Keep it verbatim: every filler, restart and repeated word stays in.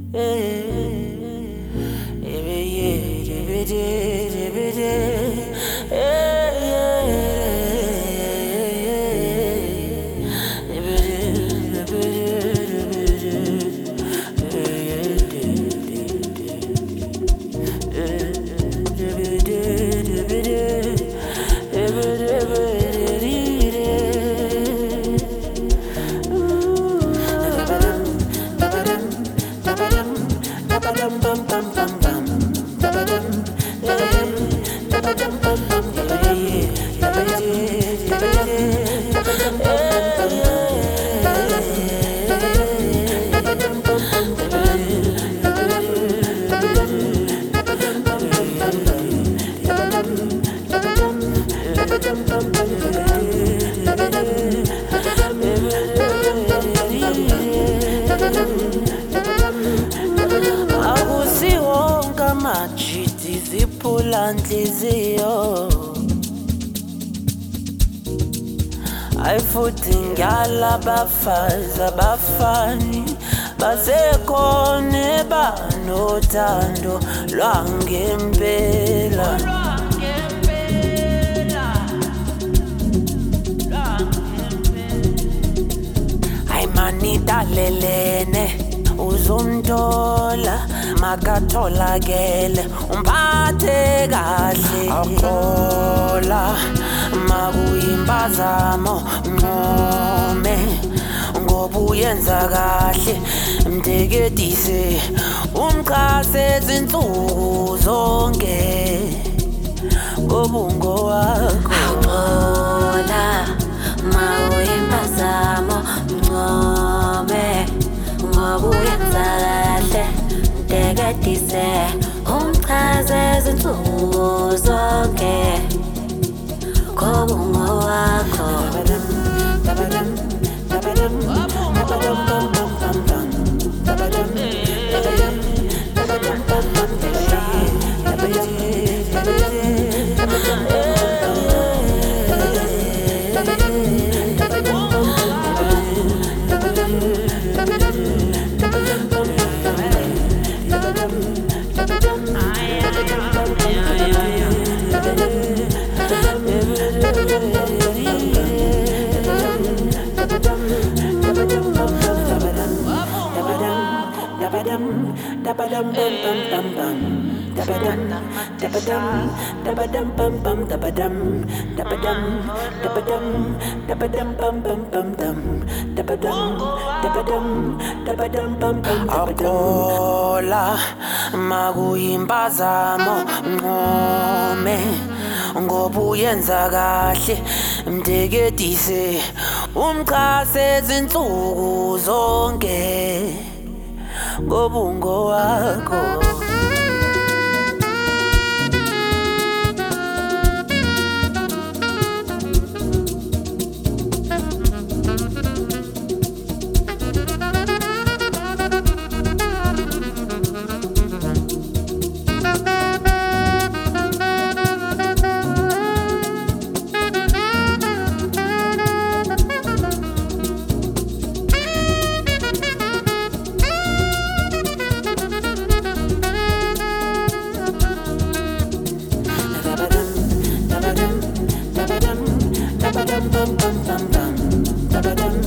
Akusiwonke amajidi ziphula nhliziyo, ayi futhi ngala abafazi abafani basekhona banothando lwangempela. Ayi manidalelene uzomthola makatholakele umphathe kahle. Akhola makuyimpazamo ncome ngoba uyenza kahle, mteketise umchase izinsuku zonke ngobungo wakho. Akhola makuyimpazamo ncome ngoba uyenza kahle, mteketise umchase izinsuku zonke ngobungo wakho. Dabadam bum bum bum bum. Dabadam, dabadam, dabadam bum bum dabadam, dabadam, dabadam, dabadam bum bum bum dum. Dabadam, dabadam, dabadam bum bum dabadam. Akhola makuyimpazamo ncome ngoba uyenza kahle, mteketise umchase izinsuku zonke ngobungo wakho. Dabadam, dabadam, dabadam, bum bum bum bum. Dabadam,